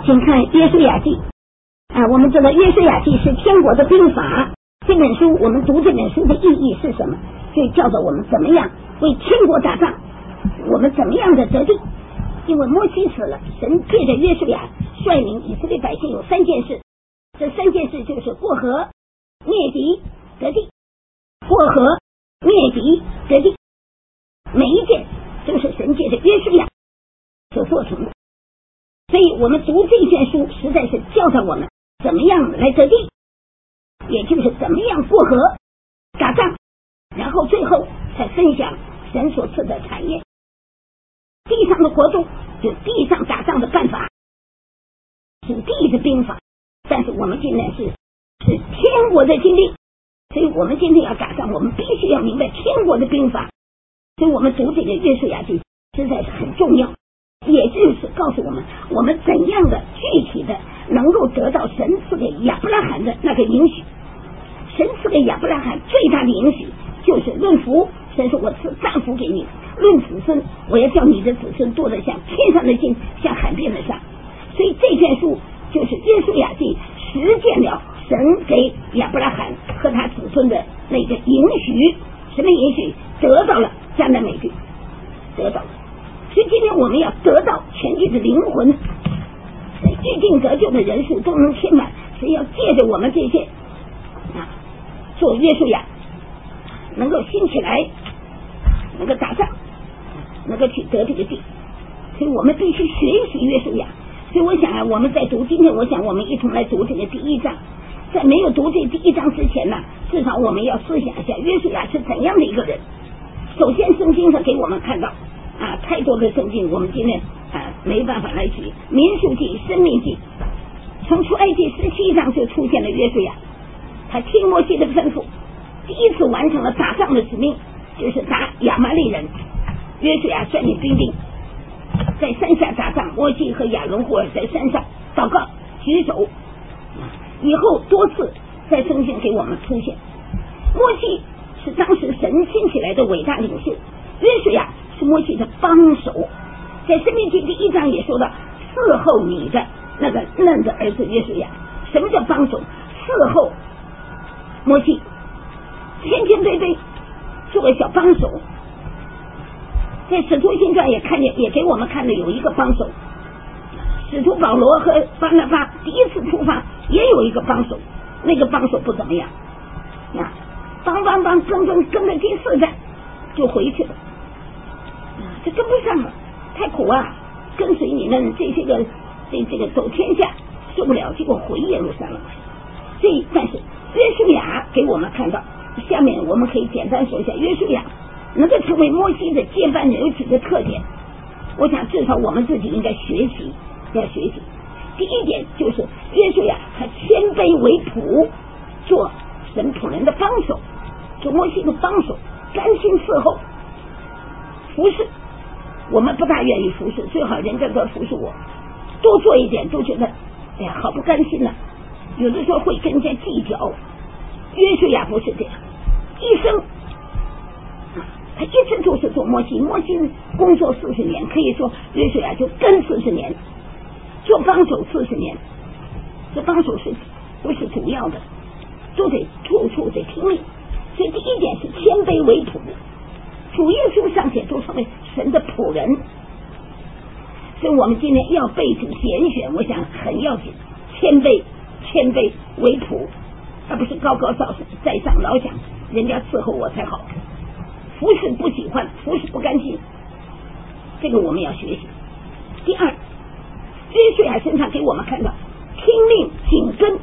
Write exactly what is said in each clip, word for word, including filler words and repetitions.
请看《约书亚记》啊，我们知道《约书亚记》是天国的兵法。这本书我们读这本书的意义是什么？就叫做我们怎么样为天国打仗，我们怎么样的得地。因为摩西死了，神借着约书亚率领以色列百姓有三件事，这三件事就是过河、灭敌、得地。过河、灭敌、得地，每一件都是神借着约书亚所做成的。所以我们读这卷书实在是教导我们怎么样来得地，也就是怎么样过河打仗，然后最后才分享神所赐的产业。地上的国度有地上打仗的办法，属地的兵法，但是我们现在是是天国的经历，所以我们今天要打仗，我们必须要明白天国的兵法。所以我们读这个约书亚记实在是很重要，也就是告诉我们我们怎样的具体的能够得到神赐给亚伯拉罕的那个应许。神赐给亚伯拉罕最大的应许就是论福，神说我赐大福给你，论子孙我要叫你的子孙多得像天上的星，像海边的沙。所以这卷书就是约书亚记实践了神给亚伯拉罕和他子孙的那个应许。什么应许？得到了迦南美地，得到了。所以今天我们要得到全地的灵魂，预定得救的人数都能填满，所以要借着我们这些啊做约书亚，能够兴起来，能够打仗，能够去得这个地。所以我们必须学习约书亚。所以我想啊，我们在读今天，我想我们一同来读这个第一章。在没有读这第一章之前呢，至少我们要思想一下约书亚是怎样的一个人。首先圣经上给我们看到啊，太多的圣经我们今天啊没办法来举，民数记、申命记，从出埃及十七章就出现了约书亚，他听摩西的吩咐，第一次完成了打仗的使命，就是打亚玛利人。约书亚率领兵丁在山下打仗，摩西和亚伦或者在山上祷告举手，以后多次在圣经给我们出现。摩西是当时神兴起来的伟大领袖，约书亚是摩西的帮手。在申命记第一章也说到伺候你的那个嫩的儿子约书亚。什么叫帮手？伺候摩西，谦谦卑卑做个小帮手。在使徒行传也看见，也给我们看的有一个帮手，使徒保罗和巴拿巴第一次出发也有一个帮手，那个帮手不怎么样啊，帮帮帮跟跟跟了第四站就回去了啊，这跟不上了，太苦啊！跟随你们这些个这这个走天下受不了，结果回耶路撒冷。所以，但是约书亚给我们看到，下面我们可以简单说一下约书亚能够成为摩西的接班人有几个特点。我想至少我们自己应该学习，要学习。第一点就是约书亚他谦卑为仆，做神仆人的帮手，做摩西的帮手，甘心伺候服侍。我们不大愿意服侍，最好人家都服侍我，多做一点都觉得哎呀好不甘心呐、啊。有的时候会跟人家计较。约书亚不是这样，一生啊，他一直都是做摩西，摩西工作四十年，可以说约书亚就跟四十年，做帮手四十年。这帮手是不是主要的，都得处处得听命。所以第一点是谦卑为仆，主耶稣尚且都成为神的仆人。所以我们今天要被主拣选，我想很要紧，谦卑谦卑为仆，而不是高高在上老想人家伺候我才好，服侍不喜欢，服侍不甘心，这个我们要学习。第二，约书亚身上给我们看到听命紧跟，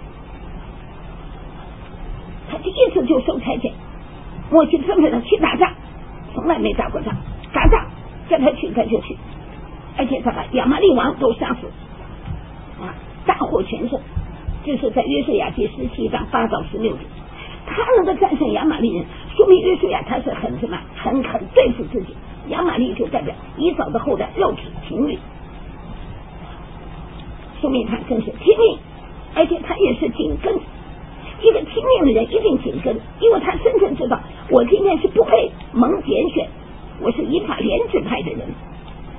他第一次就受差遣，摩西吩咐他去打仗，从来没打过仗，打仗叫他去他就去，而且他把亚玛利王都杀死啊，大获全胜。这是在约书亚记十七章八到十六节，他能够战胜亚玛利人，说明约书亚他是很什么，很很对付自己。亚玛利就代表以扫的后代，肉体情欲，说明他真是听命，而且他也是紧跟。一个听命的人一定紧跟，因为他深深知道我今天是不配蒙拣选，我是以法莲支派的人，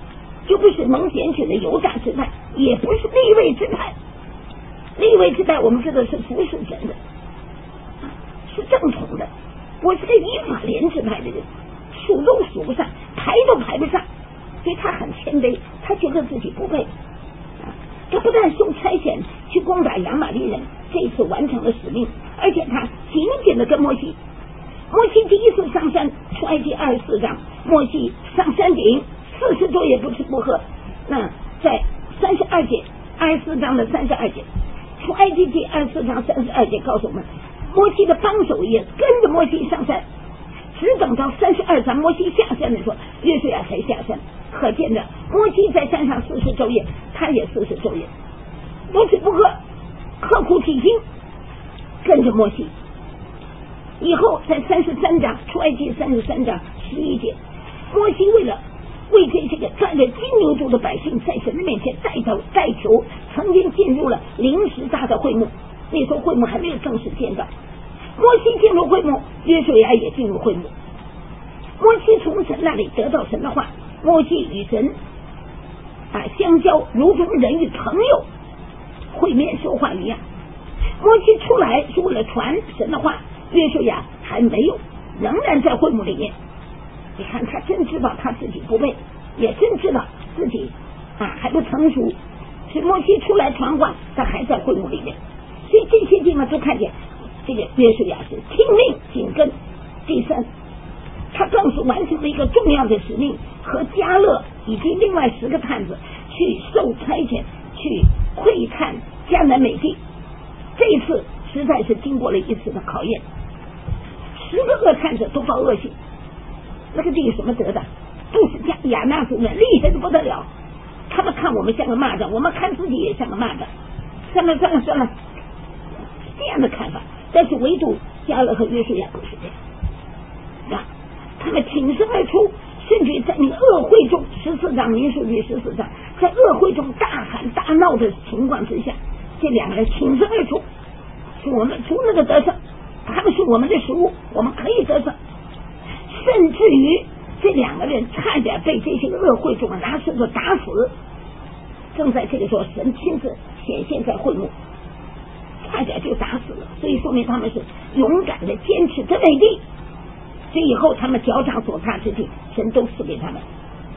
就不是蒙拣选的犹大支派，也不是利未支派。利未支派我们知道是服侍神的，是正统的。我是个以法莲支派的人，数都数不上，排都排不上，所以他很谦卑，他觉得自己不配。他不但受差遣去攻打亚玛利人，这一次完成了使命，而且他紧紧的跟摩西。摩西第一次上山，出埃及二十四章，摩西上山顶四十多夜不吃不喝。那在三十二节，二十四章的三十二节，出埃及记二十四章三十二节告诉我们，摩西的帮手也跟着摩西上山，只等到三十二章摩西下山的时候，约书亚才下山。可见着摩西在山上四十昼夜，他也四十昼夜，不吃不喝，刻苦体心，跟着摩西。以后在三十三章，出埃及三十三章十一节，摩西为了为这些个站着金牛犊的百姓在神的面前代祷代求，曾经进入了临时大的会幕，那时候会幕还没有正式建造。摩西进入会幕，约书亚也进入会幕。摩西从神那里得到神的话，摩西与神啊相交，如同人与朋友会面说话一样。摩西出来是为了传神的话，约书亚还没有，仍然在会幕里面。你看他真知道他自己不配，也真知道自己啊还不成熟，所以摩西出来传话，他还在会幕里面。所以这些地方都看见这个约书亚是听命紧跟。第三，他更是完成了一个重要的使命，和迦勒以及另外十个探子去受差遣，去窥探迦南美地。这一次实在是经过了一次的考验，十个恶探子都报恶信。那个地什么得的？都是加亚纳族人，厉害的不得了。他们看我们像个蚂蚱，我们看自己也像个蚂蚱。算了算了算了，这样的看法。但是唯独迦勒和约书亚不是这样啊，他们挺身而出，甚至在那个恶会中，十四章民数记十四章，在恶会中大喊大闹的情况之下，这两个人挺身而出，说我们除那个得胜，他们是我们的食物，我们可以得胜。甚至于这两个人差点被这些个恶会中拿石头打死。正在这个时候，神亲自显现在会幕，差点就打死了。所以说明他们是勇敢的坚持得美地，所以以后他们脚掌所踏之地，神都赐给他们，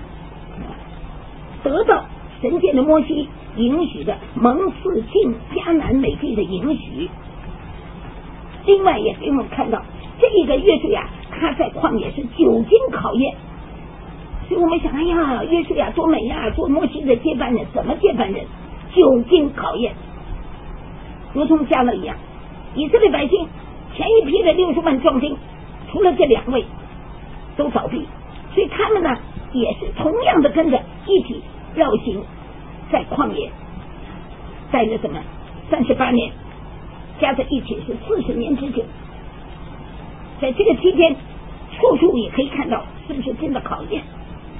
得到神界的摩西允许的蒙赐进迦南美地的允许。另外也给我们看到这个约书亚他在旷野是久经考验，所以我们想，哎呀，约书亚多美呀，做摩西的接班人，怎么接班人？久经考验，如同迦勒一样。以色列百姓前一批的六十万壮丁，除了这两位都倒闭，所以他们呢也是同样的跟着一起绕行在旷野，待了什么三十八年，加在一起是四十年之久。在这个期间，处处也可以看到是不是真的考验。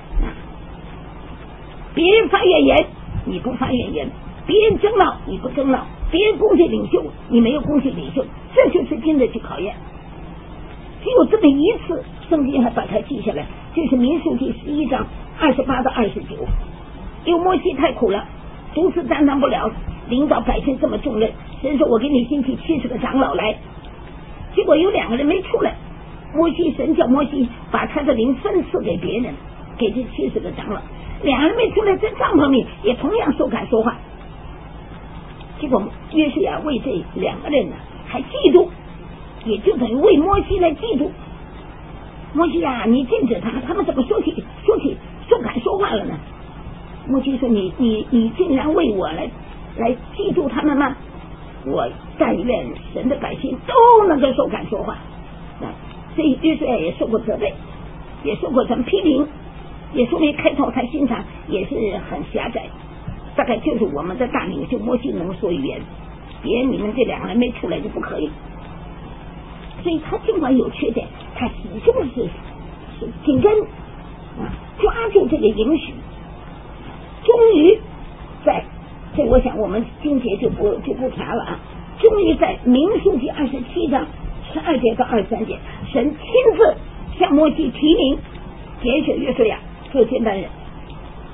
别人发怨言，你不发怨言；别人争闹，你不争闹；别人攻击领袖，你没有攻击领袖，这就是经得起考验。只有这么一次，圣经还把它记下来，就是民数记十一章二十八到二十九。因为摩西太苦了，独自担当不了领导百姓这么重任，神说我给你兴起七十个长老来。结果有两个人没出来，摩西神叫摩西把他的灵分赐给别人，给这七十个长老，两个人没出来，在帐篷里也同样受感说话。结果约书亚为这两个人呢还嫉妒，也就等于为摩西来嫉妒。摩西啊，你禁止他，他们怎么说起说起受感说话了呢？摩西说你你你竟然为我来来嫉妒他们吗？我但愿神的百姓都能够受感说话。所以约书亚也受过责备，也受过什么批评，也说明开头他心肠也是很狭窄，大概就是我们的大领袖摩西能说语言，别人你们这两个人没出来就不可以。所以他尽管有缺点，他始终是是紧跟啊抓住这个允许，终于在这我想我们经节就不就不查了啊。终于在民数记二十七章十二节到二十三节，神亲自向摩西提名拣选约书亚做接班人。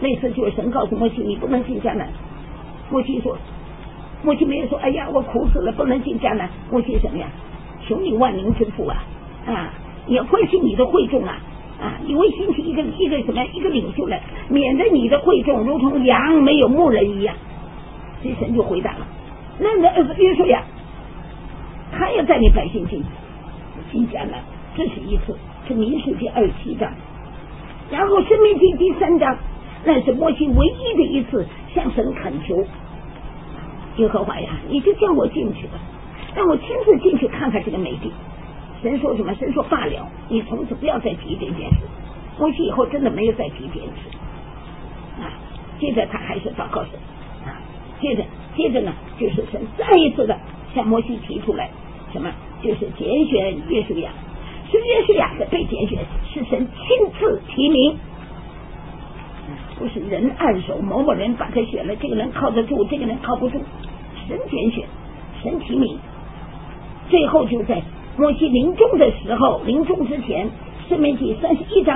类似就是神告诉摩西你不能进迦南，摩西说摩西没有说哎呀我苦死了不能进迦南，摩西什么呀？求你万民之父啊啊，也关心你的会众啊啊，你为兴起一个一个什么一个领袖来，免得你的会众如同羊没有牧人一样。所以神就回答了，那你的儿子约书亚他要带领百姓进进迦南，这是一次，是民数记二十七章。然后申命记第三章，那是摩西唯一的一次向神恳求，耶和华呀，你就叫我进去吧，让我亲自进去看看这个美地。神说什么？神说罢了，你从此不要再提这件事。摩西以后真的没有再提这件事啊。接着他还是祷告神啊，接着接着呢，就是神再一次的向摩西提出来什么？就是拣选约书亚，是约书亚的被拣选，是神亲自提名，不是人按手某某人把他选了，这个人靠得住，这个人靠不住，神拣选，神提名。最后就在摩西临终的时候，临终之前，申命记三十一章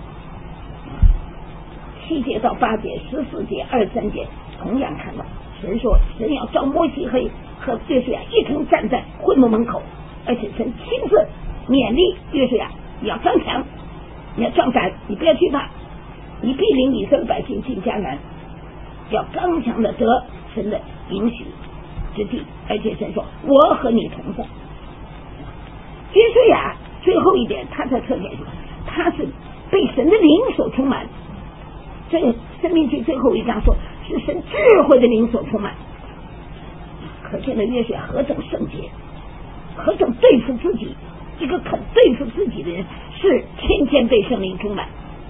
七节到八节、十四节、二十三节，同样看到神说，神要召摩西和和约书亚一同站在会幕门口，而且神亲自勉励约书亚，你要刚强，你要壮胆，你不要惧怕，你必领以色列百姓进迦南，要刚强的得神的应许之地。而且神说，我和你同在。约书亚最后一点，他的特点是什么？他是被神的灵所充满。这个申命记最后一章说，是神智慧的灵所充满。可见的约书亚何等圣洁，何等对付自己，一个肯对付自己的人，是天天被圣灵充满。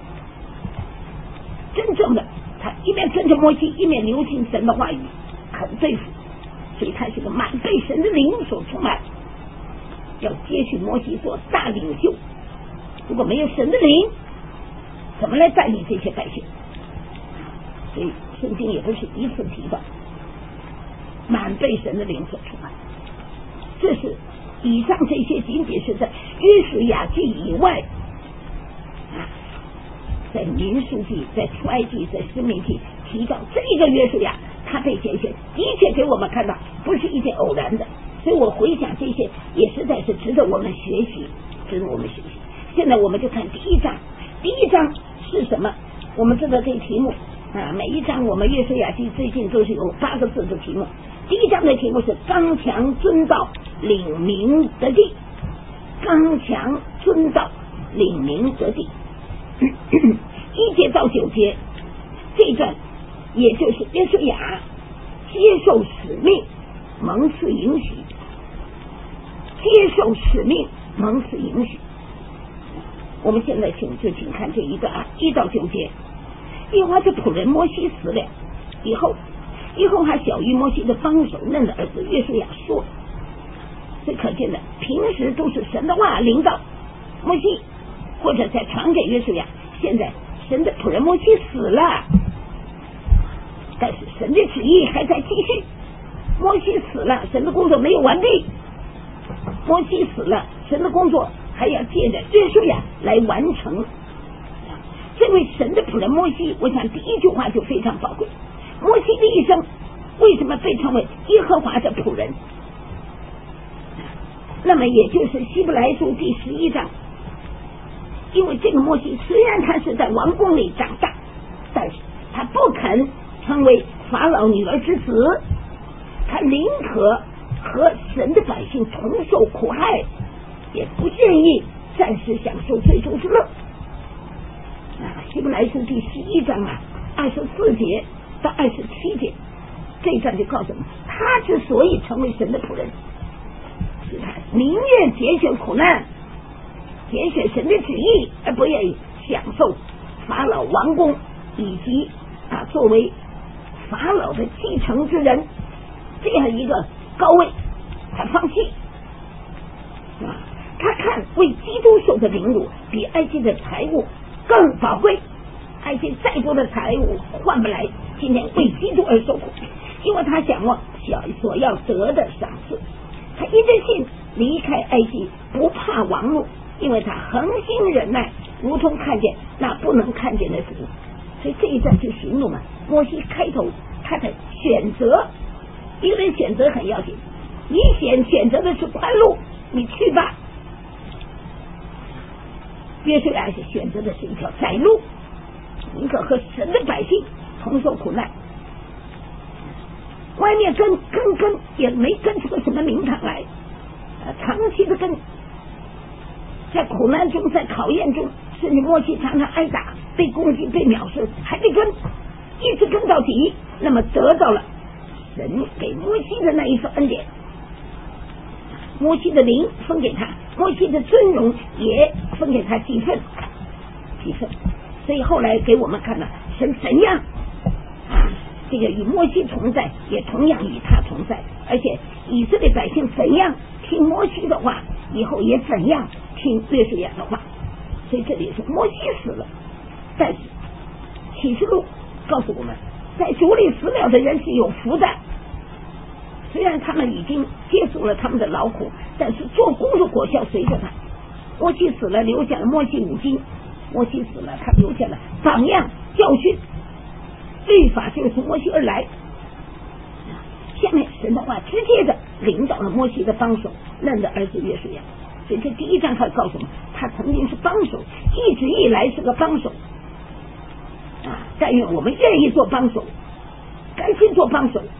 真正的他一面跟着摩西，一面留心神的话语，肯对付，所以他是个满被神的灵所充满，要接续摩西做大领袖。如果没有神的灵，怎么来带领这些百姓？所以圣经也不是一次提到满被神的灵所充满。这是以上这些仅仅是在约书亚记以外啊，在民数记、在出埃及、在申命记提到这个约书亚他被拣选，的确给我们看到不是一件偶然的。所以我回想这些也实在是值得我们学习，值得我们学习。现在我们就看第一章，第一章是什么？我们知道这个题目啊，每一章我们约书亚记最近都是有八个字的题目。第一章的题目是刚强遵道领民得地，刚强遵道领民得地。一节到九节这一段，也就是约书亚接受使命蒙赐允许，接受使命蒙赐允许。我们现在请就请看这一段啊，一到九节。耶和华的仆人摩西死了以后，耶和华小于摩西的帮手嫩的儿子约书亚说，这可见的平时都是神的话领导摩西，或者再传给约书亚。现在神的仆人摩西死了，但是神的旨意还在继续。摩西死了，神的工作没有完毕。摩西死了，神的工作还要借着约书亚来完成。这位神的仆人摩西，我想第一句话就非常宝贵。摩西的一生为什么被称为耶和华的仆人？那么也就是希伯来书第十一章，因为这个摩西虽然他是在王宫里长大，但是他不肯成为法老女儿之子，他宁可和神的百姓同受苦害，也不愿意暂时享受最终之乐。啊，希伯来书第十一章啊，二十四节到二十七节，这一段就告诉我们，他之所以成为神的仆人，是他宁愿拣选苦难，拣选神的旨意，而不愿意享受法老王宫以及啊作为法老的继承之人这样一个高位，他放弃。啊，他看为基督受的凌辱比埃及的财物更宝贵，埃及再多的财物换不来今天为基督而受苦，因为他想望小所要得的赏赐。他因着信离开埃及，不怕王怒，因为他恒心忍耐，如同看见那不能看见的主。 所以这一段就形容嘛，摩西开头他的选择，一个人选择很要紧，你选选择的是宽路，你去吧。约书亚是选择的是一条窄路，宁可和神的百姓同受苦难。外面跟跟跟也没跟出个什么名堂来，呃，长期的跟，在苦难中，在考验中，甚至摩西常常挨打、被攻击、被藐视，还得跟，一直跟到底，那么得到了神给摩西的那一份恩典，摩西的灵分给他，摩西的尊荣也分给他几份，几份，所以后来给我们看了神怎样啊，这个与摩西同在，也同样与他同在，而且以色列百姓怎样听摩西的话，以后也怎样听约书亚的话。所以这里是摩西死了，但是启示录告诉我们，在主里死了的人是有福的。虽然他们已经结束了他们的劳苦，但是做工的果效随着他。摩西死了，留下了摩西五经；摩西死了，他留下了榜样、教训、律法，就是从摩西而来。下面神的话直接的领导了摩西的帮手，嫩的儿子约书亚。所以这第一章他告诉我们，他曾经是帮手，一直以来是个帮手啊！但愿我们愿意做帮手，甘心做帮手。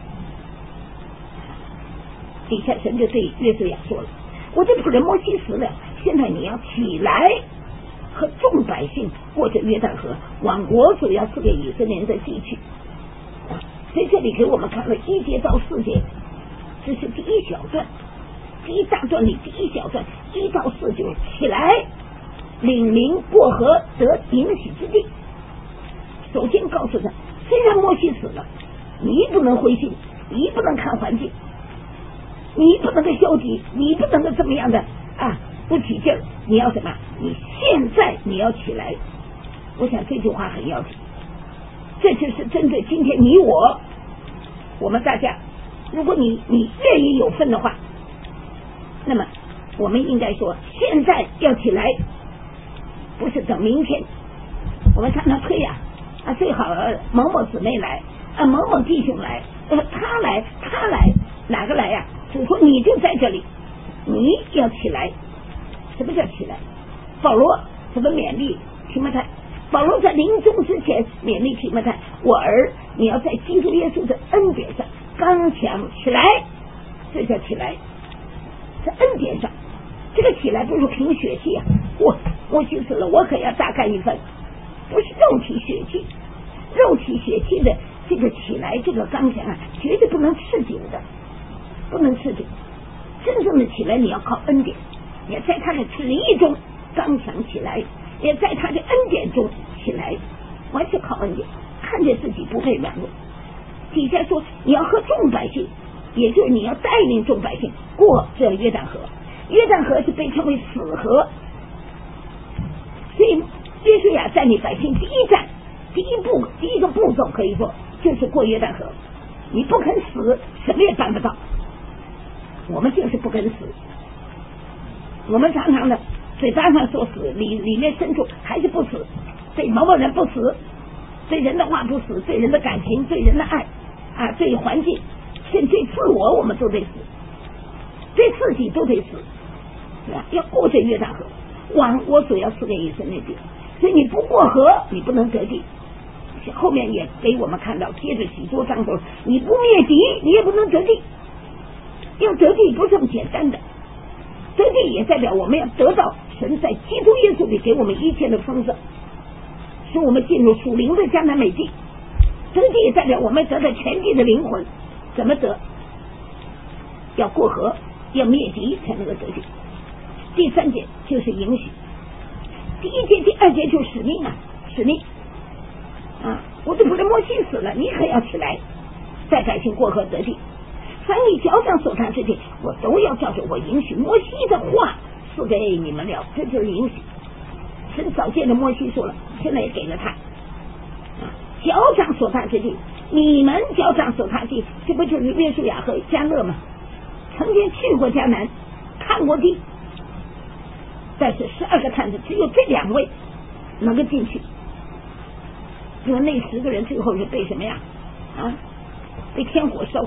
底下神就对约书亚说了：“我的仆人摩西死了，现在你要起来，和众百姓过着约旦河，往我所要赐给以色列人的地去。”啊，所以这里给我们看了一节到四节，这是第一小段，第一大段里第一小段一到四节，起来领民过河得应许之地。首先告诉他，虽然摩西死了，你不能灰心，你不能看环境，你不能够消极，你不能够这么样的啊不起劲儿，你要什么？你现在你要起来。我想这句话很要紧，这就是针对今天你我我们大家，如果你你愿意有份的话，那么我们应该说现在要起来，不是等明天。我们常常推呀 啊, 啊，最好某某姊妹来啊，某某弟兄来，呃，他来他来，哪个来呀、啊？主说你就在这里，你要起来。什么叫起来？保罗怎么勉励提摩太？保罗在临终之前勉励提摩太：我儿，你要在基督耶稣的恩典上刚强起来。这叫起来，在恩典上。这个起来不是凭血气啊，我我去死了，我可要大干一番，不是肉体血气，肉体血气的这个起来，这个刚强啊，绝对不能持久的，不能持久。真正的起来，你要靠恩典，也在他的旨意中刚强起来，也在他的恩典中起来，完全靠恩典，看着自己不会软弱。底下说你要和众百姓，也就是你要带领众百姓过这约旦河。约旦河是被称为死河，所以约书亚带领百姓第一站，第一步，第一个步骤可以说就是过约旦河。你不肯死，什么也办不到。我们就是不肯死，我们常常的嘴巴上说死，里里面深处还是不死。对某某人不死，对人的话不死，对人的感情，对人的爱啊，对环境，甚至对自我，我们都得死，对自己都得死，是吧？要过这约旦河，往我所要赐给以色列地。所以你不过河，你不能得地。后面也给我们看到，接着许多章说，你不灭敌，你也不能得地。要得地不是这么简单的，得地也代表我们要得到神在基督耶稣里给我们一切的丰盛，使我们进入属灵的迦南美地。得地也代表我们得到全地的灵魂。怎么得？要过河，要灭敌才能够得地。第三节就是应许，第一节、第二节就是使命啊，使命啊！我的仆人摩西死了，你可要起来，带百姓过河得地。凡你脚掌所谈之地，我都要照着我应许摩西的话赐给你们了。这就是应许。神早见的摩西说了，现在也给了他。啊，脚掌所谈之地，你们脚掌所谈地，这不就是约书亚和迦勒吗？曾经去过迦南，看过地，但是十二个探子只有这两位能够进去。 因为那十个人最后是被什么呀？啊，被天火烧死，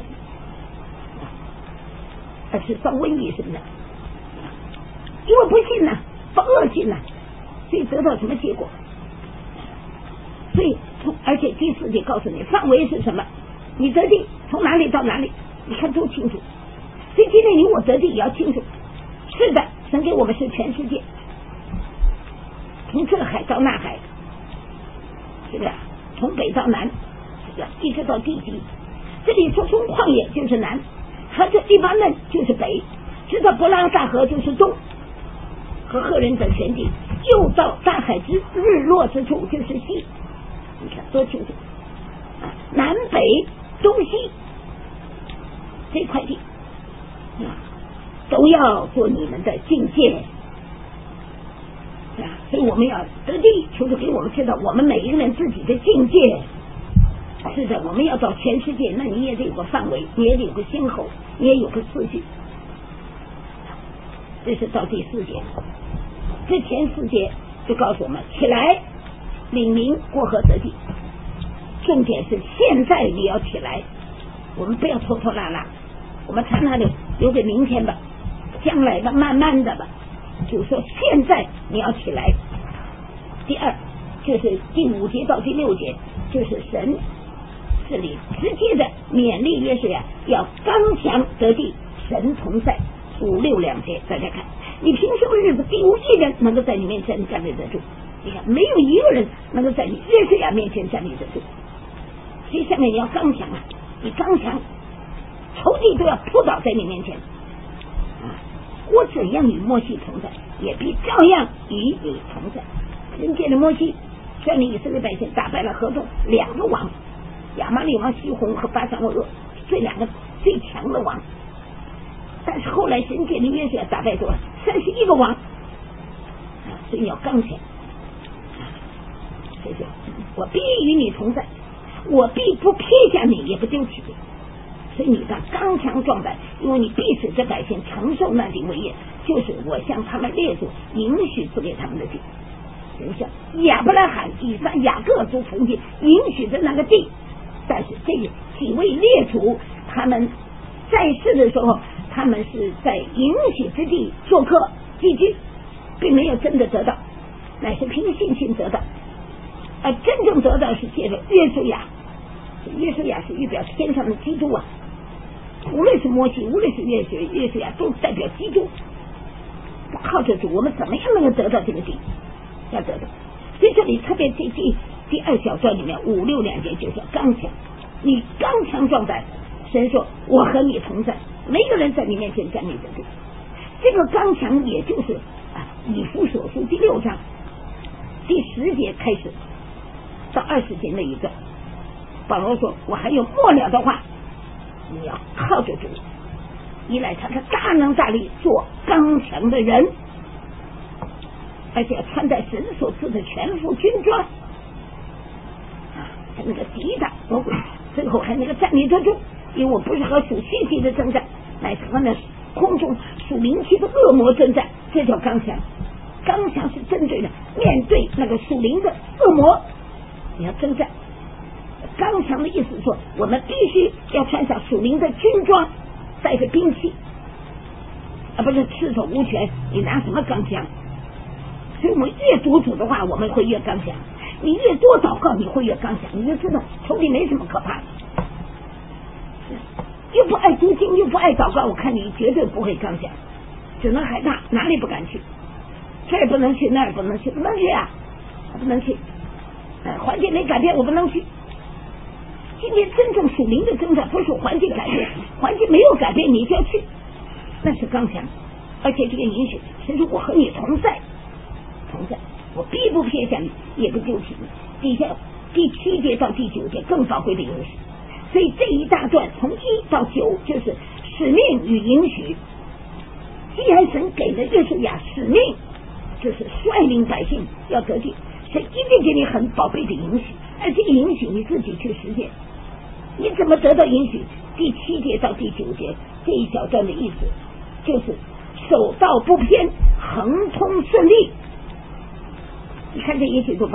而是遭瘟疫什么的。因为不信呢、啊，不恶信呢、啊，所以得到什么结果？所以从而且第四节告诉你范围是什么，你得地从哪里到哪里，你看都清楚。所以今天你我得地也要清楚。是的，神给我们是全世界，从这海到那海，是不是？从北到南，是不是？一直到地极。这里说从旷野就是南，和这黎巴嫩就是北，直到伯拉大河就是东，和赫人的全地，又到大海之日落之处就是西。你看多清楚啊！南北东西这块地啊，都要做你们的境界啊！所以我们要得地，就是给我们知道我们每一个人自己的境界。是的，我们要到全世界，那你也得有个范围，你也得有个先后，你也有个次序。这是到第四节，这前四节就告诉我们起来领民过河得地。重点是现在你要起来，我们不要拖拖拉拉，我们常常的留给明天吧，将来吧，慢慢的吧。就是说现在你要起来。第二就是第五节到第六节，就是神这里直接的勉励约书亚要刚强得地，神同在。五六两节大家看，你平时的日子第无一人能够在你面前站立得住，你看没有一个人能够在你约书亚面前站立得住。所以下面你要刚强啊，你刚强，仇敌都要扑倒在你面前啊！我怎样与摩西同在，也必照样与你同在。人见了摩西率领以色列百姓打败了河中两个王，亚玛力王西宏和巴珊王噩，这两个最强的王。但是后来神借着约书亚打败多了三十一个王啊，所以你要刚强啊！所以说我必与你同在，我必不撇下你，也不丢弃你。所以你的刚强壮胆，因为你必使这百姓承受那地为业，就是我向他们列祖允许赐给他们的地。人像亚伯拉罕、以撒、雅各族封地允许的那个地，但是这几位列祖他们在世的时候，他们是在允许之地做客寄居，并没有真的得到，乃是凭信心得到。而真正得到是借着约书亚，约书亚是预表天上的基督啊！无论是摩西，无论是约书约书亚，都代表基督。靠着主，我们怎么样能够得到这个地？要得到。所以这里特别第第第二小段里面五六两节就是刚强，你刚强壮胆，神说我和你同在，没有人在你面前站立得住。这个刚强也就是啊，以弗所书第六章第十节开始到二十节那一段，保罗说我还有末了的话，你要靠着主，依赖他的大能大力做刚强的人，而且要穿戴神所赐的全副军装啊，那个抵挡魔鬼，最后还能够站立得住。因为我不是和属血气的征战，乃是和那空中属灵气的恶魔征战，这叫刚强。刚强是针对的面对那个属灵的恶魔，你要征战。刚强的意思说，我们必须要穿上属灵的军装，带着兵器，而不是赤手无拳，你拿什么刚强？所以我们越读主的话，我们会越刚强；你越多祷告，你会越刚强。你就知道仇敌没什么可怕的，又不爱读经，又不爱祷告，我看你绝对不会刚强，只能害怕，哪里不敢去，这儿不能去，那儿不能去，不能去啊，不能去。哎，环境没改变，我不能去。今天真正属灵的征战，不是环境改变，环境没有改变，你就要去，那是刚强。而且这个允许，神说我和你同在，同在，我必不撇下你，也不丢弃你。底下第七节到第九节更宝贵的允许，所以这一大段从一到九就是使命与允许。既然神给了约书亚使命，就是率领百姓要得地，神一定给你很宝贝的允许，而这个允许你自己去实践。你怎么得到允许？第七节到第九节这一小段的意思就是手道不偏，恒通顺利。你看这允许多宝贝，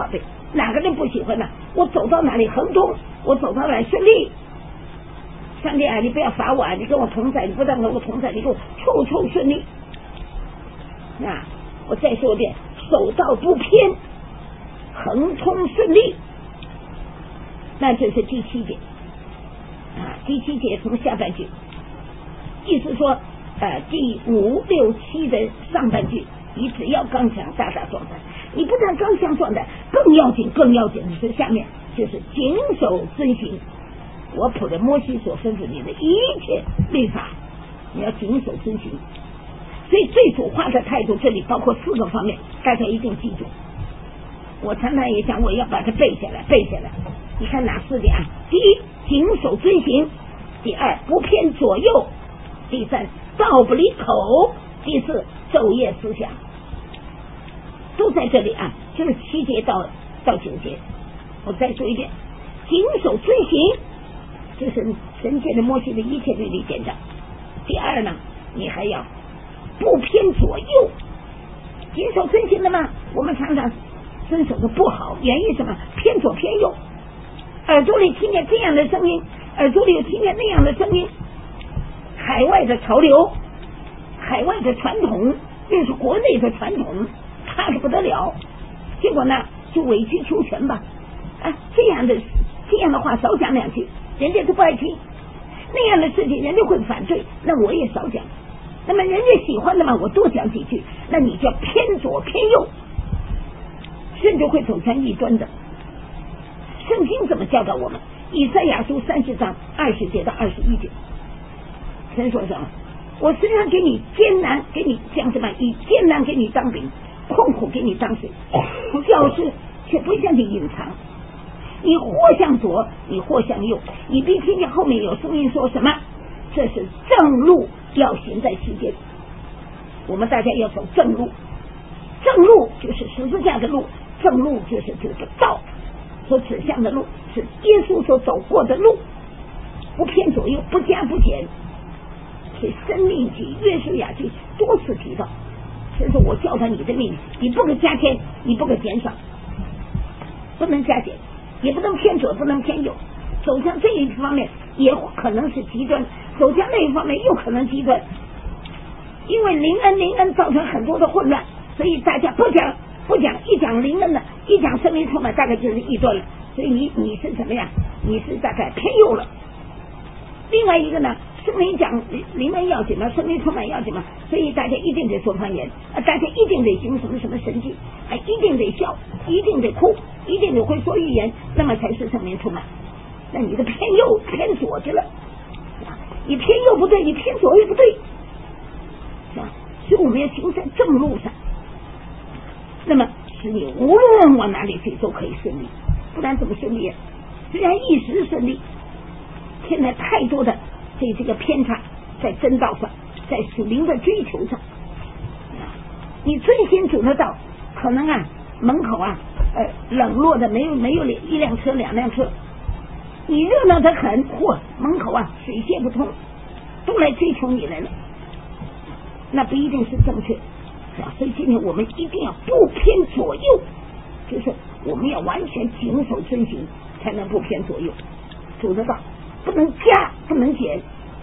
哪个人不喜欢呢？我走到哪里亨通，我走到哪里顺利。上帝啊，你不要罚我啊！你跟我同在，你不但跟我同在，你给我处处顺利。啊，我再说一遍，手道不偏，亨通顺利。那这是第七节啊，第七节从下半句，意思说，呃，第五六七的上半句，你只要刚强，大大壮胆。你不但刚强壮胆，更要紧，更要紧的是下面就是谨守遵行我仆人摩西所吩咐你的一切律法，你要谨守遵行。所以最主化的态度，这里包括四个方面，大家一定记住。我常常也想，我要把它背下来，背下来。你看哪四点啊？第一，谨守遵行；第二，不偏左右；第三，道不离口；第四，昼夜思想。都在这里啊，就是七节到到九节。我再说一遍，谨守遵行，这是神借着摩西的一切律例典章。第二呢，你还要不偏左右，谨守遵行的嘛，我们常常遵守的不好，原因什么？偏左偏右，耳朵里听见这样的声音，耳朵里又听见那样的声音，海外的潮流，海外的传统，又是国内的传统，怕的不得了。结果呢，就委曲求全吧。啊，这样的这样的话少讲两句，人家都不爱听；那样的事情人家会反对，那我也少讲。那么人家喜欢的嘛，我多讲几句，那你就偏左偏右，甚至会走向异端的。圣经怎么教导我们？以赛亚书三十章二十节到二十一节，神说什么？我虽然给你艰难，给你讲什么？以艰难给你当饼，困苦给你当水，教师却不向你隐藏。你或向左，你或向右，你必听见后面有声音说什么？这是正路，要行在其间。我们大家要走正路，正路就是十字架的路，正路就是这个道所指向的路，是耶稣所走过的路，不偏左右，不加不减。所以生命记、约书亚记多次提到，所以说我教导你的命，你不可加添，你不可减少，不能加减，也不能偏左，不能偏右。走向这一方面也可能是极端，走向那一方面又可能极端。因为灵恩灵恩造成很多的混乱，所以大家不讲不讲，一讲灵恩了，一讲生命充满，大概就是异端了。所以你你是什么呀？你是大概偏右了。另外一个呢，圣灵讲灵恩要紧嘛，生命充满要紧嘛，所以大家一定得说方言，啊，大家一定得行什么什么神迹，啊，一定得笑，一定得哭，一定得会说预言，那么才是圣灵充满。那你的偏右偏左去了，啊，你偏右不对，你偏左又不对，是吧？所以我们要行在正路上，那么使你无论往哪里去都可以顺利，不然怎么顺利啊？虽然一时顺利，现在太多的这这个偏差在真道上，在属灵的追求上，你遵行主的道，可能啊门口啊呃冷落的没有没有一辆车两辆车，你热闹得很，嚯，门口啊水泄不通，都来追求你来了，那不一定是正确，是吧？所以今天我们一定要不偏左右，就是我们要完全谨守遵行，才能不偏左右。主的道不能加，不能减，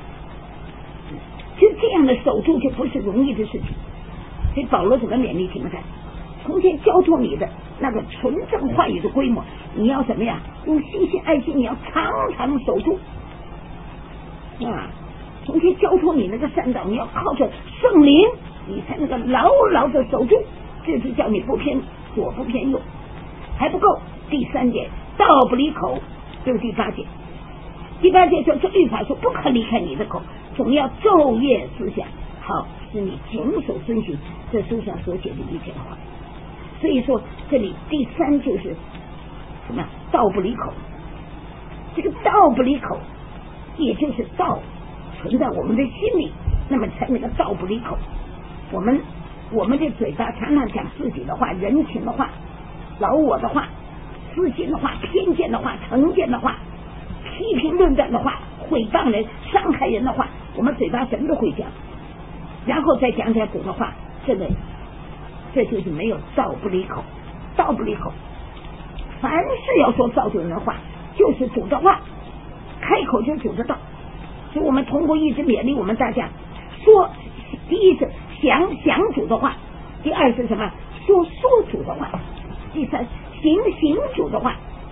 就这样的守住就不是容易的事情。所以保罗怎么勉励提摩太？从前交托你的那个纯正话语的规模，你要怎么样？用信心爱心，你要常常守住啊！从前交托你那个善道，你要靠着圣灵，你才能够牢牢的守住。这是叫你不偏左，不偏右，还不够。第三点，道不离口，就是第八节。第八节说，这律法说不可离开你的口，总要昼夜思想，好使你谨守遵行这书上所写的一切话。所以说这里第三就是什么？道不离口。这个道不离口，也就是道存在我们的心里，那么才那个道不离口。我们我们的嘴巴常常讲自己的话，人情的话，老我的话，私心的话，偏见的话，成见的话，批评论断的话，毁谤人伤害人的话，我们嘴巴什么都会讲，然后再讲讲主的话，这个这就是没有道不离口。道不离口凡是要说造就人的话，就是主的话，开口就主的道。所以我们通过一直勉励我们大家说，第一是想想主的话，第二是什么？说说主的话，第三行行主的话。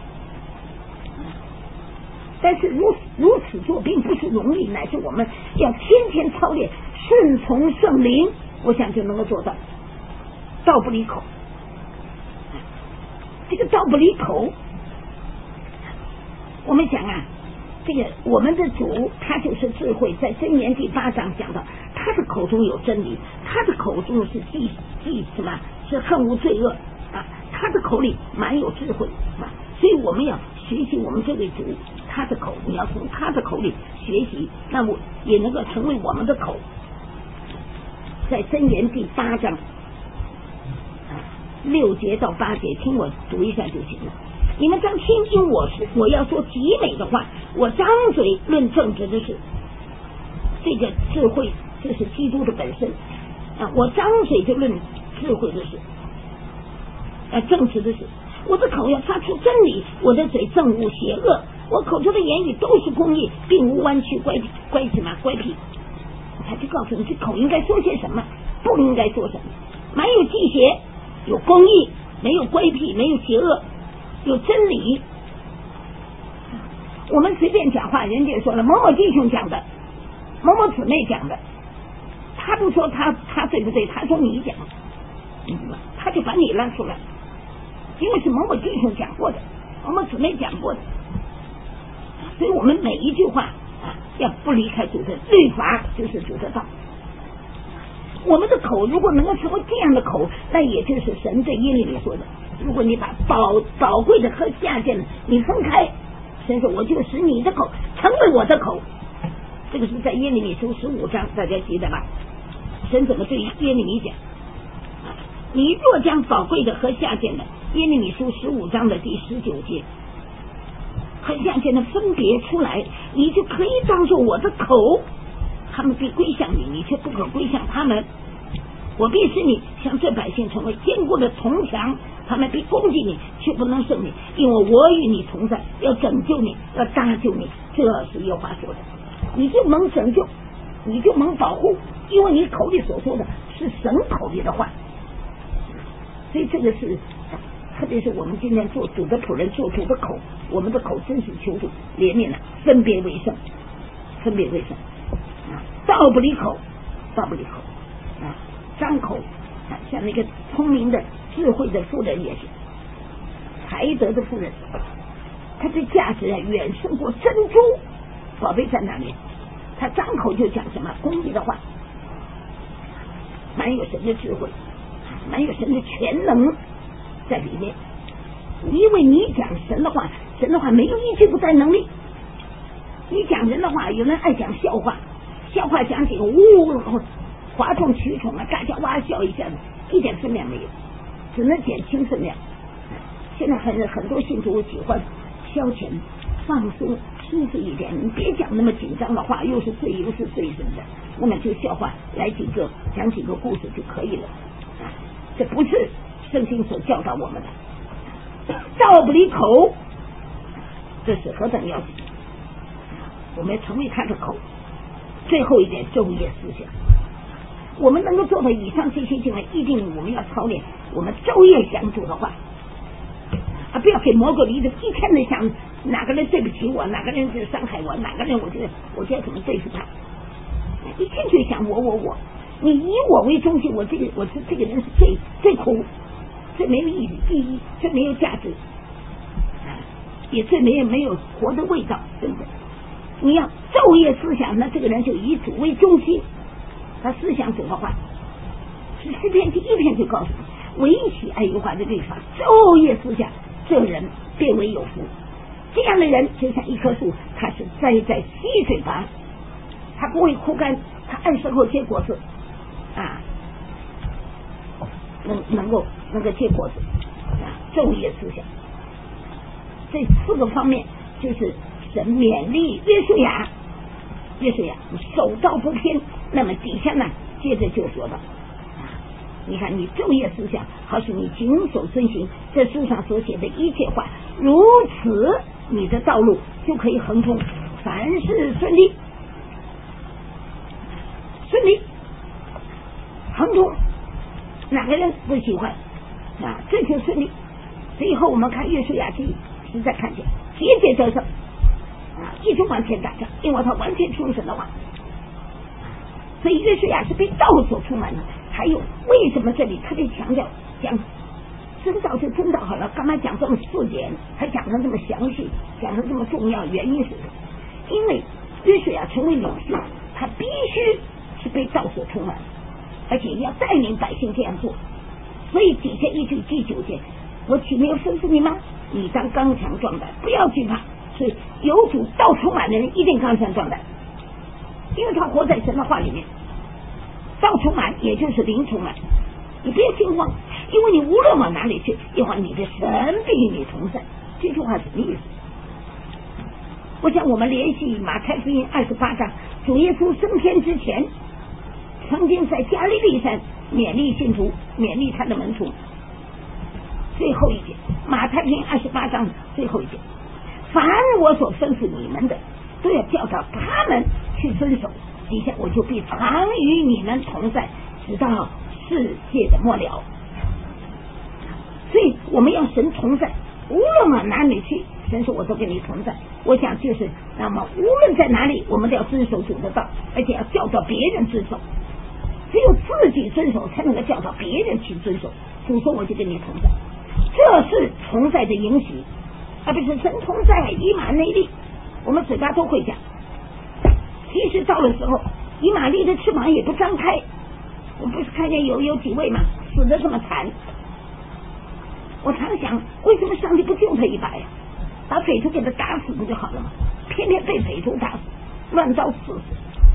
但是如如此做并不是容易，乃是我们要天天操练，顺从圣灵，我想就能够做到。道不离口，这个道不离口，我们讲啊，这个我们的主他就是智慧，在箴言第八章讲到，他的口中有真理，他的口中是记记什么？是恨无罪恶啊，他的口里满有智慧啊，所以我们要学习我们这位主。他的口，你要从他的口里学习，那么也能够成为我们的口。在箴言第八章六节到八节，听我读一下就行了。你们当听听我是我要说极美的话，我张嘴论正直的事。这个智慧，这是基督的本身啊！我张嘴就论智慧的事，啊，正直的事。我的口要发出真理，我的嘴憎恶邪恶。我口中的言语都是公义，并无弯曲乖乖什么乖僻。他就告诉你，这口应该说些什么，不应该说什么。满有忌邪，有公义，没有乖僻，没有邪恶，有真理。我们随便讲话，人家说了某某弟兄讲的，某某姊妹讲的，他不说他他对不对，他说你讲，他就把你拉出来，因为是某某弟兄讲过的，某某姊妹讲过的。所以我们每一句话啊，要不离开主的律法，就是主的道。我们的口如果能够成为这样的口，那也就是神在耶利米说的，如果你把宝宝贵的和下贱的你分开，神说我就使你的口成为我的口。这个是在耶利米书十五章，大家记得吧？神怎么对耶利米讲？你若将宝贵的和下贱的，耶利米书十五章的第十九节，和下贱的分别出来，你就可以当作我的口。他们必归向你，你却不可归向他们。我必使你像这百姓成为坚固的铜墙，他们必攻击你，却不能胜你，因为我与你同在，要拯救你，要搭救你。这是耶和华说的，你就能拯救，你就能保护，因为你口里所说的是神口里的话。所以这个是，特别是我们今天做主的仆人，做主的口，我们的口真是求主怜悯了，分别为圣，分别为圣。道不离口，道不离口啊！张口啊，像那个聪明的、智慧的妇人也是，才德的妇人，她的价值啊远胜过珍珠。宝贝在哪里？她张口就讲什么公义的话，满有神的智慧，满有神的全能在里面。因为你讲神的话，神的话没有一句不带能力。你讲人的话，有人爱讲笑话。笑话讲几个呜，哗众取宠啊，大家哇笑一下子，一点分量没有，只能减轻分量。现在很很多信徒喜欢消遣、放松、舒服一点，你别讲那么紧张的话，又是罪又是罪什么的，那么就笑话来几个，讲几个故事就可以了。啊，这不是圣经所教导我们的，道不离口，这是何等要紧！我们要成为他的口。最后一点，昼夜思想，我们能够做到以上这些经文，一定我们要操练，我们昼夜想主的话啊，不要给魔鬼一直一天的想哪个人对不起我，哪个人是伤害我，哪个人我觉得我觉得怎么对付他，一天就想我我我，你以我为中心，我这个我是这个人是最最苦，最没有意义意义，最没有价值，也最没有没有活的味道，对不对？你要昼夜思想，那这个人就以主为中心，他思想主的话，是诗篇第一篇就告诉你，唯喜爱耶和华的律法，昼夜思想，这人便为有福。这样的人就像一棵树，他是栽在溪水旁，他不会枯干，他按时候结果子啊，能能够能够结果子啊，昼夜思想。这四个方面就是神勉励约书亚，约书亚守道不偏。那么底下呢，接着就说到，你看你昼夜思想，好使你谨守遵行这书上所写的一切话， 如此你的道路就可以亨通，凡事顺利，顺利亨通，哪个人不喜欢啊？追求顺利。所以以后我们看约书亚记，实在看见节节得胜啊，一直往前打仗，因为他完全听神的话。所以约书亚是被道所充满的。还有为什么这里特别强调讲真道就真道好了，干嘛讲这么细节，还讲得这么详细，讲得这么重要？原因是因为约书亚成为领袖，他必须是被道所充满，而且要带领百姓这样做。所以底下一句第九节，我岂没有吩咐你吗？你当刚强壮胆，不要惧怕。所以有主道充满的人一定刚强壮胆，因为他活在神的话里面。道充满也就是灵充满，你不要惊慌，因为你无论往哪里去，因为你的神必与你同在。这句话什么意思？我想我们联系马太福音二十八章，主耶稣升天之前曾经在加利利山勉励信徒，勉励他的门徒。最后一节，马太福音二十八章最后一节，凡我所吩咐你们的，都要教导他们去遵守，底下我就必常与你们同在，直到世界的末了。所以我们要神同在，无论往哪里去，神说我都跟你同在。我想就是那么无论在哪里，我们都要遵守主的道，而且要教导别人遵守。只有自己遵守，才能够教导别人去遵守。主说我就跟你同在，这是同在的允许，而不是神同在以马内利。我们嘴巴都会讲，其实到的时候，以马利的翅膀也不张开。我不是看见有有几位嘛，死得这么惨。我常想，为什么上帝不救他一把呀？把匪徒给他打死不就好了吗？偏偏被匪徒打死，乱刀刺死。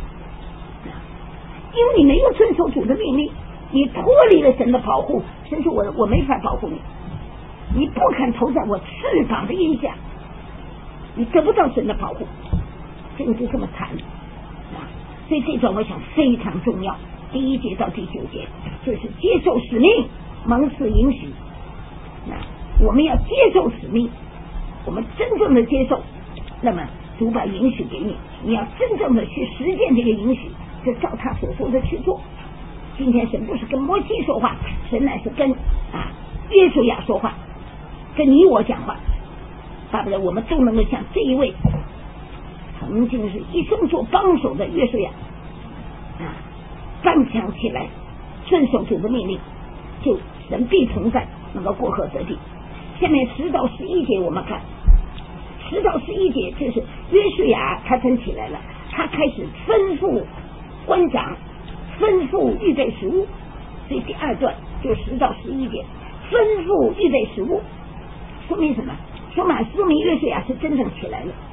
因为你没有遵守主的命令，你脱离了神的保护，神说我我没法保护你，你不肯投在我翅膀的荫下，你得不到神的保护，这个就这么惨啊！所以这段我想非常重要，第一节到第九节就是接受使命，蒙赐允许。那我们要接受使命，我们真正的接受，那么主把允许给你，你要真正的去实践这个允许，就照他所说的去做。今天神不是跟摩西说话，神乃是跟啊约书亚说话，跟你我讲话。巴不得我们都能够像这一位曾经是一生做帮手的约书亚啊，刚强起来，遵守主的命令，就神必同在，能够过河得地。下面十到十一节我们看，十到十一节就是约书亚他真起来了，他开始吩咐官长，吩咐预备食物。所以第二段就十到十一节，吩咐预备食物，说明什么？说明说明约书亚是真正起来了。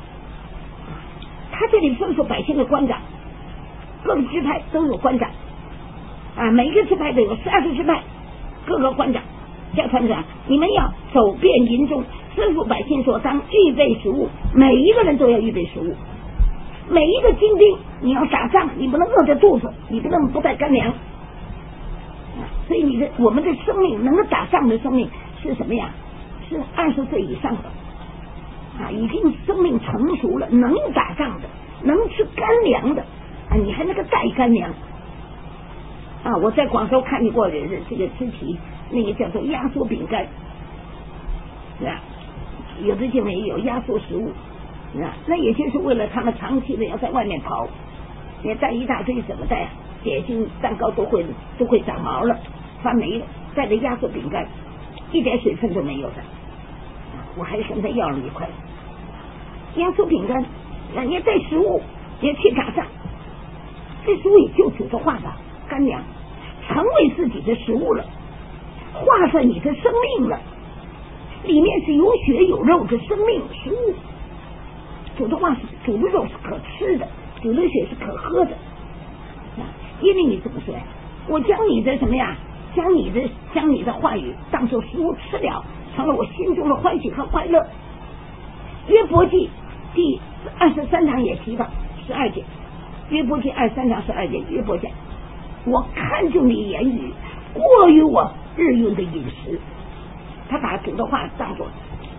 他这里吩咐百姓的官长，各个支派都有官长啊，每一个支派都有十二个支派，各个官长叫他们讲，你们要走遍营中，吩咐百姓说，当预备食物，每一个人都要预备食物。每一个精兵，你要打仗，你不能饿着肚子，你不能不带干粮。所以你的我们的生命能够打仗的生命是什么呀？是二十岁以上的啊，已经生命成熟了，能打仗的，能吃干粮的啊，你还能够带干粮啊！我在广州看见过的这个肢体，那个叫做压缩饼干，是吧？有的地方也有压缩食物。那那也就是为了他们长期的要在外面跑，也带一大堆，怎么带啊？点心蛋糕都会都会长毛了，发霉了，带着压缩饼干，一点水分都没有的。我还跟他要了一块压缩饼干，人家带食物也去打仗，这食物也就主的话吧，干粮成为自己的食物了，化在你的生命了，里面是有血有肉的生命食物。主的话是主的肉是可吃的，主的血是可喝的啊！因为你怎么说呀？我将你的什么呀？将你的将你的话语当作食物吃了，成了我心中的欢喜和快乐。约伯记第二十三章也提到十二节，约伯记二十三章十二节，约伯讲：我看重你言语，过于我日用的饮食。他把主的话当作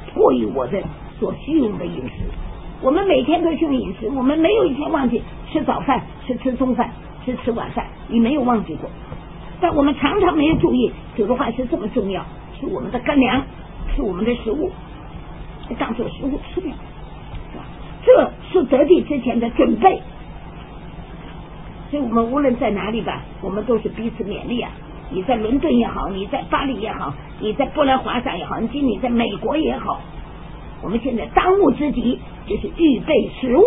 过于我的所需用的饮食。我们每天都需要饮食，我们没有一天忘记吃早饭，是吃中饭，是吃晚饭，你没有忘记过。但我们常常没有注意，这个饭是这么重要，是我们的干粮，是我们的食物，当做食物吃掉，这是得地之前的准备。所以我们无论在哪里吧，我们都是彼此勉励啊。你在伦敦也好，你在巴黎也好，你在波兰华沙也好，你你在美国也好，我们现在当务之急就是预备食物，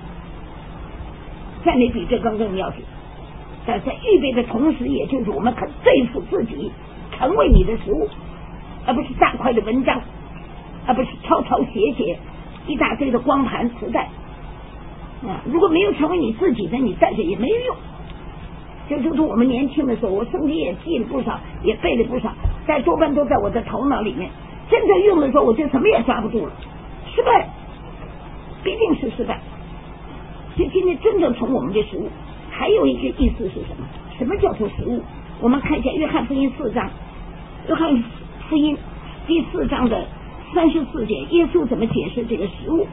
再没比这更重要的。但在预备的同时，也就是我们可对付自己，成为你的食物，而不是大块的文章，而不是抄抄写写一大堆的光盘磁带啊！如果没有成为你自己的，你带着也没有用。就就是我们年轻的时候，我圣经也记了不少，也背了不少，但多半都在我的头脑里面。真正用的时候，我就什么也抓不住了，失败，必定是失败。所以今天真正从我们的食物，还有一个意思是什么？什么叫做食物？我们看一下约翰福音四章，约翰福音第四章的三十四节，耶稣怎么解释这个食物？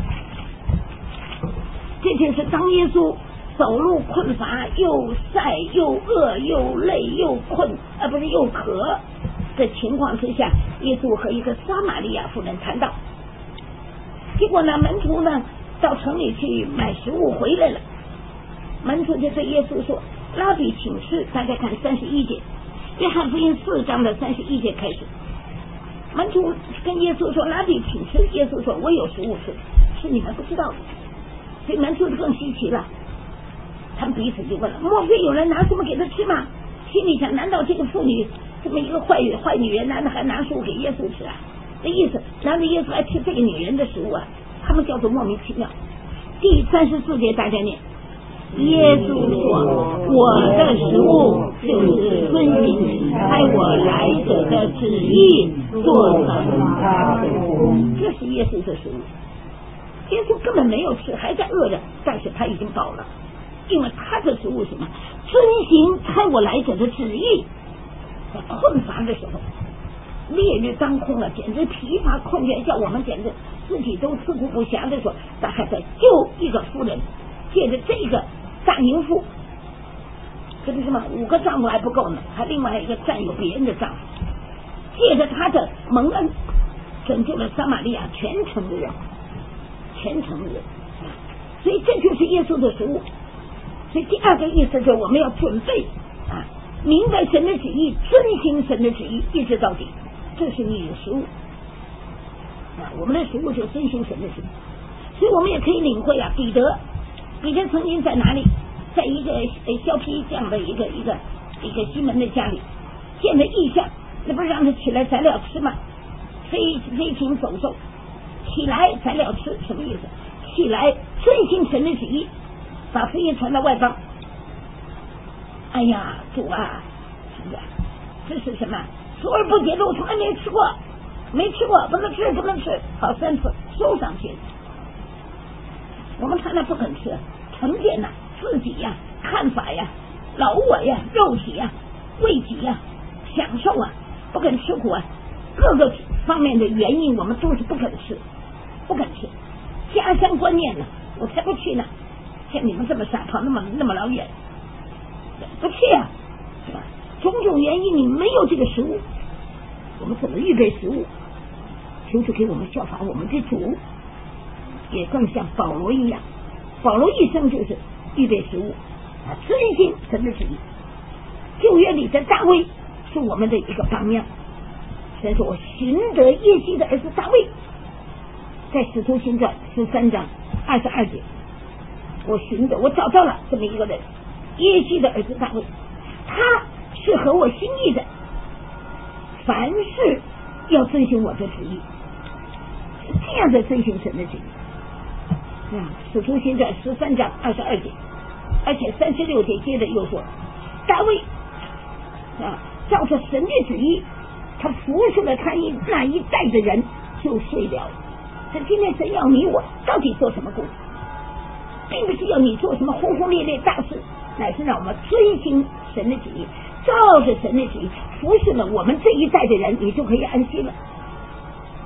这就是当耶稣走路困乏，又晒又饿又累又困，而不是又渴的情况之下，耶稣和一个撒玛利亚妇人谈到。结果呢，门徒呢到城里去买食物回来了，门徒就对耶稣说：“拉比，请吃。”大家看三十一节，约翰福音四章的三十一节开始，门徒跟耶稣说：“拉比，请吃。”耶稣说：“我有食物吃，是你们不知道的。”所以门徒就更稀奇了，他们彼此就问了：“莫非有人拿什么给他吃吗？”心里想：难道这个妇女这么一个坏女坏女人，难道还拿食物给耶稣吃啊？这意思，难道耶稣还吃这个女人的食物啊？他们叫做莫名其妙。第三十四节大家念，耶稣说：“我的食物就是遵行派我来者的旨意，做成他的工。”这是耶稣的食物。耶稣根本没有吃，还在饿着，但是他已经饱了，因为他的食物是什么？遵行派我来者的旨意。在困乏的时候，烈日当空了，简直疲乏困倦，叫我们简直自己都自顾不暇的时候，他还在救一个妇人，借着这个大淫妇，这个什么五个丈夫还不够呢，还另外一个占有别人的丈夫，借着他的蒙恩，拯救了撒玛利亚全城的人，全城的人。所以这就是耶稣的食物。所以第二个意思就是我们要准备啊，明白神的旨意，遵行神的旨意，一直到底，这是你的食物啊。我们的食物就遵行神的旨意。所以我们也可以领会啊，彼得，彼得曾经在哪里，在一个削皮匠的一个一个一个西门的家里见了异象，那不是让他起来宰了吃吗？飞飞禽走兽，起来宰了吃，什么意思？起来遵行神的旨意，把福音传到外邦。哎呀，主啊，这是什么？说而不解的，我从来没吃过，没吃过，不能吃，不能吃，好三次收上去。我们看他不肯吃，成见呐，自己呀，看法呀，老我呀，肉体呀，为己呀，享受啊，不肯吃苦啊，各个方面的原因，我们都是不肯吃，不肯吃。家乡观念呢，我才不去呢，像你们这么傻跑那么那么老远，不去啊，是吧？种种原因，你没有这个食物，我们怎么预备食物？求主给我们效法我们的主，也更像保罗一样，保罗一生就是预备食物啊，遵行神的旨意。旧约里的大卫是我们的一个榜样，所以说我寻得耶西的儿子大卫，在使徒行传十三章二十二节，我寻得我找到了这么一个人，耶西的儿子大卫，他是合我心意的，凡事要遵行我的旨意，是这样的遵行神的旨意啊。使徒行传十三章二十二节，而且三十六节接着又说，大卫啊，照着神的旨意，他服侍了他一那一代的人，就睡了。这今天神要你我到底做什么工，并不是要你做什么轰轰烈烈大事，乃是让我们遵行神的旨意，照着神的旨意服侍了我们这一代的人，你就可以安息了。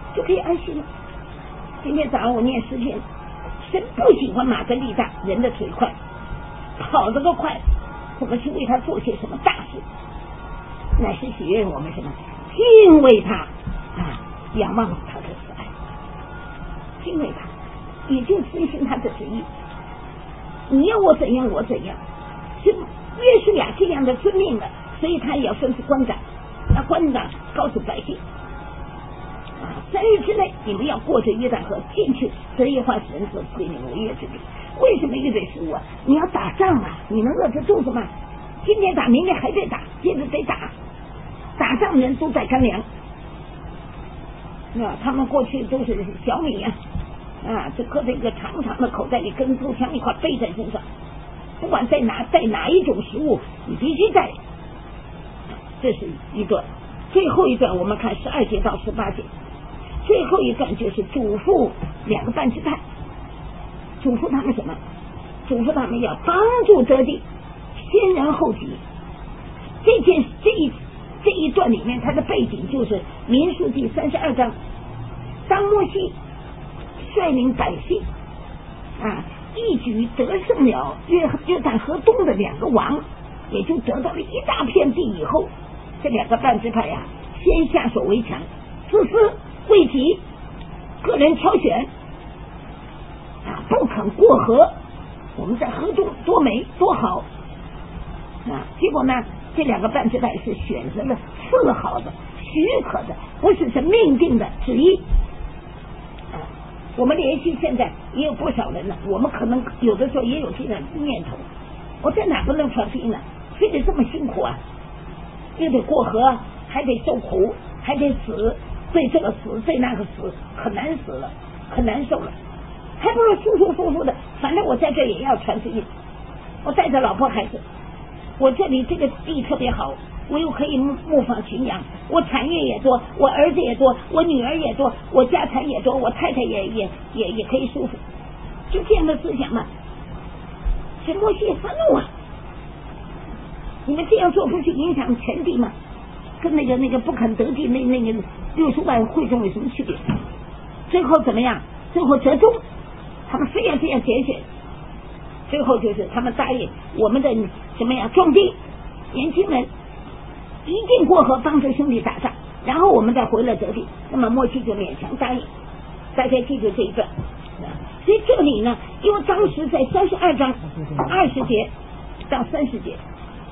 就可以安息了。今天早上我念诗篇，神不喜欢马跟力大，人的腿快，跑得个快，我们去为他做些什么大事，乃是喜悦我们什么？敬畏他啊，仰望他的慈爱，敬畏他，也就遵循他的旨意。你要我怎样，我怎样。是约书亚这样的遵命的，所以他也要吩咐官长，那官长告诉百姓啊，三日之内你们要过着约旦河进去得耶和华神所赐给你们为业之地。为什么预备食物啊？你要打仗啊，你能饿着肚子吗？今天打，明天还得打，接着得打。打仗人都在干粮啊，他们过去都是小米啊啊，就搁在一个长长的口袋里，跟步枪一块背在身上，不管在哪带哪一种食物，你必须带。这是一段，最后一段我们看十二节到十八节，最后一段就是嘱咐两个半支派，嘱咐他们什么？嘱咐他们要帮助得地，先人后己。这件这一这一段里面，它的背景就是民数记三十二章，当摩西率领百姓啊，一举得胜了约约旦河东的两个王，也就得到了一大片地以后，这两个半支派呀、啊，先下手为强，自私为己，个人挑选啊，不肯过河。我们在河中多美多好啊！结果呢，这两个半支派是选择了赐好的、许可的，不是是命定的旨意。啊，我们连续现在也有不少人呢，我们可能有的时候也有这样的念头：我在哪不能传福音呢？非得这么辛苦啊？又得过河，还得受苦，还得死，对这个死，对那个死，可难死了，可难受了。还不如舒舒服服的，反正我在这也要传福音，我带着老婆孩子，我这里这个地特别好，我又可以牧放群羊，我产业也多，我儿子也多，我女儿也多，我家产也多，我太太也也也也可以舒服，就这样的思想嘛。神摩西发怒啊！你们这样做不是影响全地吗？跟那个那个不肯得地那那个六十万会众有什么区别？最后怎么样？最后折中。他们非要这样拣选，最后就是他们答应我们的什么呀？壮丁年轻人一定过河帮助兄弟打仗，然后我们再回来得地。那么摩西就勉强答应。大家记住这一段。所以这里呢，因为当时在三十二章二十节到三十节，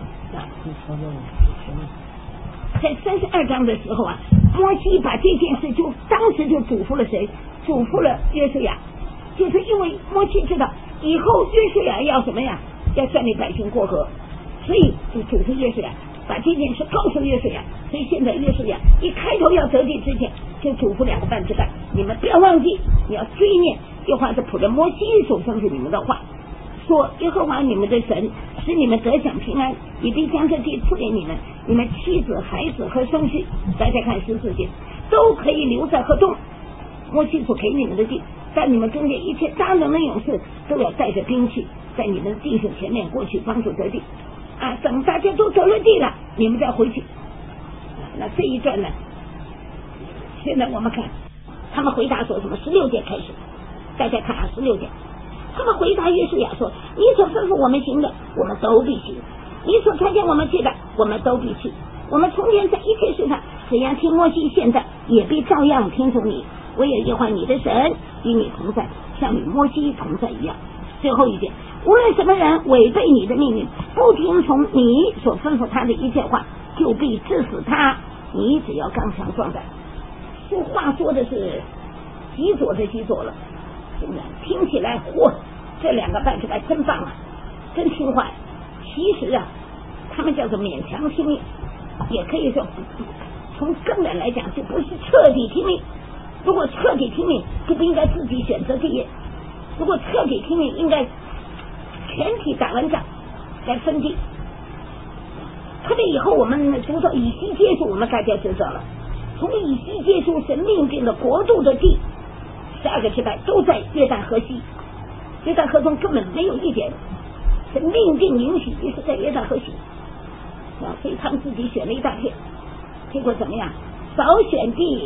在三十二章的时候啊，摩西把这件事就当时就嘱咐了谁？嘱咐了约书亚。就是因为摩西知道以后约书亚要什么呀？要率领百姓过河，所以就嘱咐约书亚把这件事告诉约书亚。所以现在约书亚一开头要得地之前，就嘱咐两个半支派：你们不要忘记，你要追念耶和华的仆人摩西所吩咐你们的话，说耶和华你们的神使你们得享平安，也必将这地赐给你们，你们妻子、孩子和牲畜。大家看十四节，都可以留在河东，摩西所给你们的地。但你们中间一切大能的勇士都要带着兵器，在你们的弟兄前面过去帮助得地啊！等大家都得了地了，你们再回去。那这一段呢？现在我们看他们回答说什么？十六节开始，大家看啊，十六节，他们回答约书亚说：“你所吩咐我们行的，我们都必行；你所差遣我们去的，我们都必去。我们从前在一切事上怎样听摩西，现在也必照样听从你。唯有耶和华你的神与你同在，像与摩西同在一样。”最后一点，无论什么人违背你的命令，不听从你所吩咐他的一切话，就必治死他。你只要刚强壮胆。说话说的是极左的极左了，是不是？听起来嚯，这两个半支派真棒啊，真听话。其实啊，他们叫做勉强听命，也可以说从根本来讲就不是彻底听命。如果彻底听命，就不应该自己选择这些；如果彻底听命，应该全体打完仗来分地。特别以后我们读到以西结书，我们大家知道了，从以西结书神命定的国度的地，十二个支派都在约旦河西，约旦河中根本没有一点神命定允许是在约旦河西啊，所以他们自己选了一大片，结果怎么样？少选地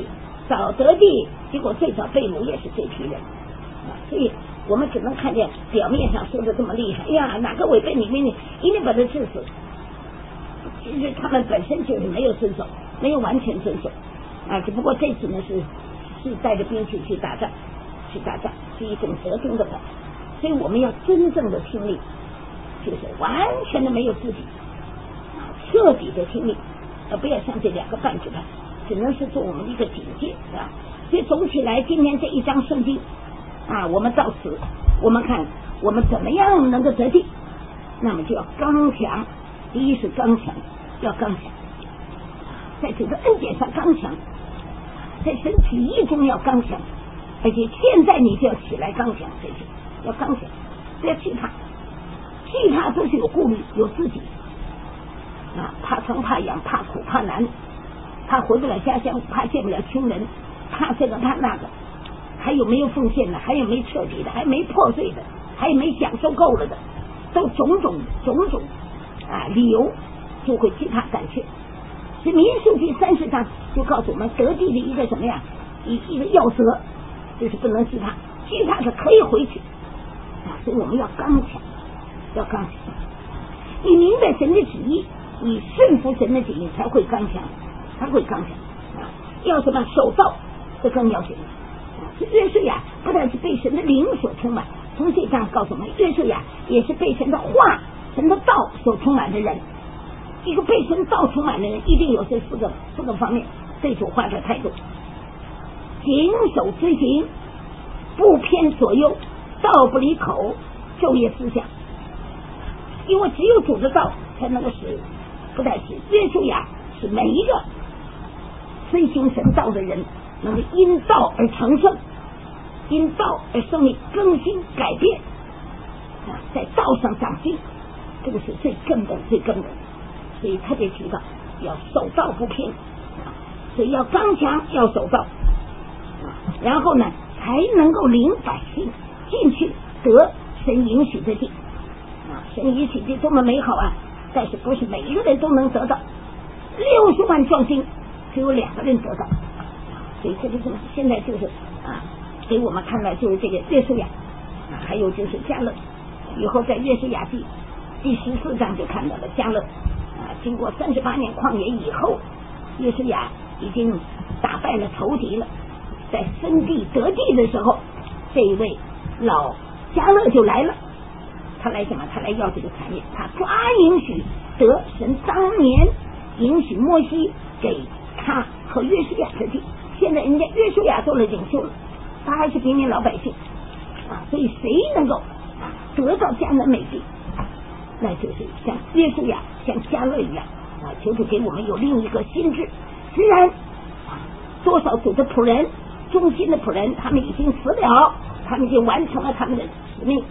早得地，结果最早被掳也是这批人啊，所以我们只能看见表面上说的这么厉害，哎呀，哪个违背你命令，一定把他治死。其实他们本身就是没有遵守，没有完全遵守啊，只不过这次呢是是带着兵器去打仗，去打仗是一种折中的法，所以我们要真正的听令，就是完全的没有自己啊，彻底的听令，而不要像这两个半支派，只能是做我们的一个警戒啊。所以总起来，今天这一章圣经啊，我们到此，我们看我们怎么样能够得地，那么就要刚强。第一是刚强，要刚强，在这个恩典上刚强，在神旨意中要刚强，而且现在你就要起来刚强，这些要刚强，不要惧怕，惧怕都是有顾虑，有自己啊，怕疼怕痒怕苦怕难，怕回不了家乡，怕见不了亲人，怕这个怕那个，还有没有奉献的，还有没彻底的，还没破碎的，还有没享受够了的，都种种种种啊理由就会惧怕胆怯。所以民数记三十章就告诉我们得地的一个什么呀，一一个要则，就是不能惧怕，惧怕是可以回去啊，所以我们要刚强，要刚强。你明白神的旨意，你顺服神的旨意，才会刚强，才会刚强啊！要什么守道，这更要紧啊！约书亚不但是被神的灵所充满，从这章告诉我们，约书亚也是被神的话、神的道所充满的人。一个被神道充满的人，一定有这四个四个方面对主话的态度：谨守遵行，不偏左右，道不离口，昼夜思想。因为只有主的道才能够使，不但是约书亚，是每一个遵行神道的人，能够因道而成圣，因道而生命更新改变啊，在道上长进，这个是最根本最根本。所以特别提到要守道不偏啊，所以要刚强，要守道啊，然后呢才能够领百姓进去得神允许的地啊，神允许的多么美好啊！但是不是每一个人都能得到？六十万壮丁只有两个人得到，所以这就是现在就是啊，给我们看到就是这个约书亚啊，还有就是迦勒，以后在约书亚记第十四章就看到了迦勒。啊，经过三十八年旷野以后，约书亚已经打败了仇敌了。在分地得地的时候，这一位老迦勒就来了。他来什么？他来要这个产业。他抓允许得神当年允许摩西给他和约书亚的地。现在人家约书亚做了领袖了，他还是平民老百姓啊。所以谁能够啊得到迦南美地？那就是像约书亚、像迦勒一样啊！求主给我们有另一个心智。虽然啊，多少主的仆人、忠心的仆人，他们已经死了，他们已经完成了他们的使命。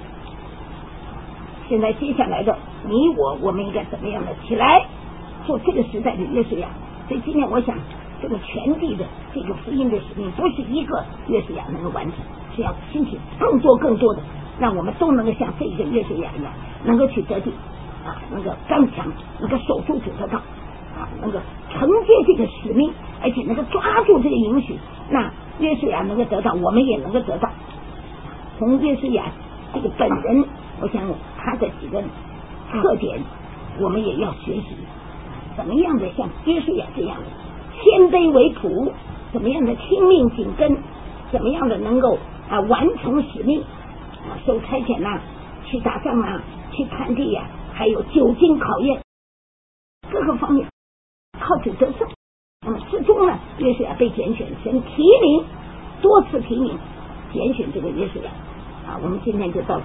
现在接下来的你我，我们应该怎么样的起来做这个时代的约书亚？所以今天我想，这个全地的这个福音的使命，不是一个约书亚能够完成，是要兴起更多更多的，让我们都能够像这个约书亚一样，能够去得地啊，能够刚强，能够守住主的道啊，能够承接这个使命，而且能够抓住这个允许。那约书亚能够得到，我们也能够得到。从约书亚这个本人，我想他的几个特点，我们也要学习，怎么样的像约书亚这样的谦卑为仆，怎么样的听命紧跟，怎么样的能够啊完成使命啊，受差遣呐、啊，去打仗啊，去探地呀、啊，还有久经考验，各个方面靠主得胜。那么最终呢，约书亚被拣选，神提名多次提名拣选这个约书亚啊。我们今天就到。